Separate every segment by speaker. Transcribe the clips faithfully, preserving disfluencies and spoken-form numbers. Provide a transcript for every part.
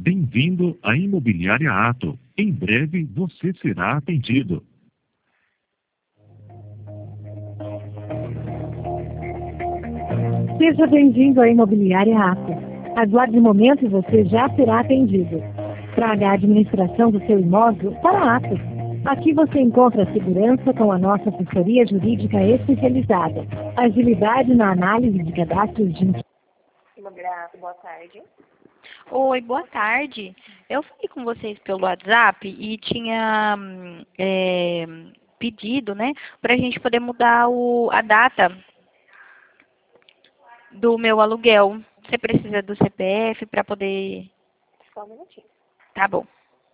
Speaker 1: Bem-vindo à Imobiliária Ato. Em breve você será atendido.
Speaker 2: Seja bem-vindo à Imobiliária Ato. Aguarde um momento e você já será atendido. Traga a administração do seu imóvel para a Ato. Aqui você encontra segurança com a nossa assessoria jurídica especializada, agilidade na análise de cadastros de...
Speaker 3: Imobiliária, boa tarde.
Speaker 4: Oi, boa tarde. Eu falei com vocês pelo WhatsApp e tinha é, pedido, né, para a gente poder mudar o, a data do meu aluguel. Você precisa do C P F para poder...
Speaker 3: Só um minutinho.
Speaker 4: Tá bom.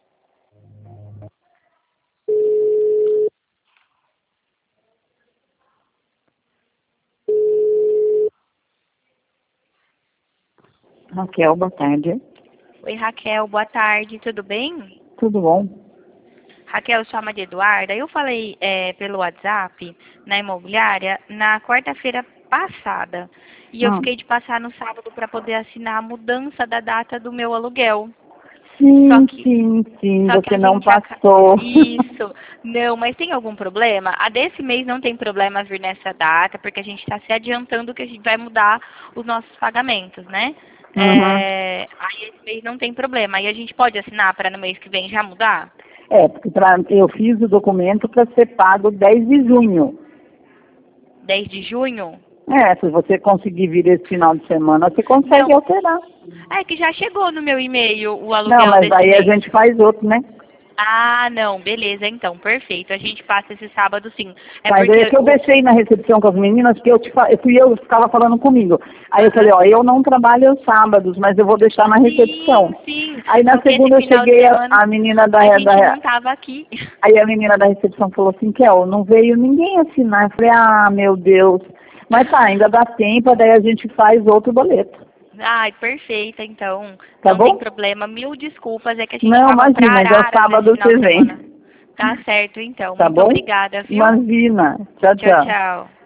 Speaker 5: Raquel, boa tarde.
Speaker 4: Oi, Raquel, boa tarde, tudo bem?
Speaker 5: Tudo bom?
Speaker 4: Raquel, eu sou a Maria Eduarda. Eu falei é, pelo WhatsApp na imobiliária na quarta-feira passada. E eu
Speaker 5: Hum.
Speaker 4: fiquei de passar no sábado para poder assinar a mudança da data do meu aluguel.
Speaker 5: Sim,
Speaker 4: Só que,
Speaker 5: sim, sim,
Speaker 4: só que
Speaker 5: você
Speaker 4: a
Speaker 5: não
Speaker 4: gente aca-
Speaker 5: passou.
Speaker 4: Isso. Não, mas tem algum problema? A desse mês não tem problema vir nessa data, porque a gente está se adiantando que a gente vai mudar os nossos pagamentos, né?
Speaker 5: Uhum.
Speaker 4: É, aí esse mês não tem problema. Aí a gente pode assinar para no mês que vem já mudar?
Speaker 5: É, porque pra, eu fiz o documento para ser pago dez de junho.
Speaker 4: dez de junho?
Speaker 5: É, se você conseguir vir esse final de semana, você consegue
Speaker 4: Não.
Speaker 5: alterar.
Speaker 4: É que já chegou no meu e-mail o aluguel
Speaker 5: Não, mas
Speaker 4: desse
Speaker 5: aí
Speaker 4: mês.
Speaker 5: a gente faz outro, né?
Speaker 4: Ah, não, beleza, então, perfeito. A gente passa esse sábado sim. É
Speaker 5: Mas
Speaker 4: porque
Speaker 5: é que eu
Speaker 4: o-
Speaker 5: deixei na recepção com as meninas, que eu, te, fa- eu fui eu que ficava falando comigo. Aí eu falei, ó, eu não trabalho aos sábados, mas eu vou deixar na recepção.
Speaker 4: Sim, sim.
Speaker 5: Aí na
Speaker 4: Porque esse
Speaker 5: segunda eu
Speaker 4: final de
Speaker 5: cheguei, a,
Speaker 4: semana
Speaker 5: a menina da,
Speaker 4: a gente
Speaker 5: da,
Speaker 4: não tava aqui.
Speaker 5: Aí a menina da recepção falou assim, Kel, não veio ninguém assinar. Eu falei, ah, meu Deus. Mas tá, ainda dá tempo, daí a gente faz outro boleto.
Speaker 4: Ai, perfeita, então.
Speaker 5: Tá
Speaker 4: Não
Speaker 5: bom?
Speaker 4: tem problema. Mil desculpas, é que a gente
Speaker 5: Não,
Speaker 4: tava pra
Speaker 5: imagina, já
Speaker 4: Araras
Speaker 5: sábado
Speaker 4: esse final
Speaker 5: você
Speaker 4: de
Speaker 5: vem.
Speaker 4: semana. Tá certo, então.
Speaker 5: Tá
Speaker 4: Muito
Speaker 5: bom?
Speaker 4: obrigada, viu?
Speaker 5: Imagina. Tchau,
Speaker 4: Tchau,
Speaker 5: tchau.
Speaker 4: tchau.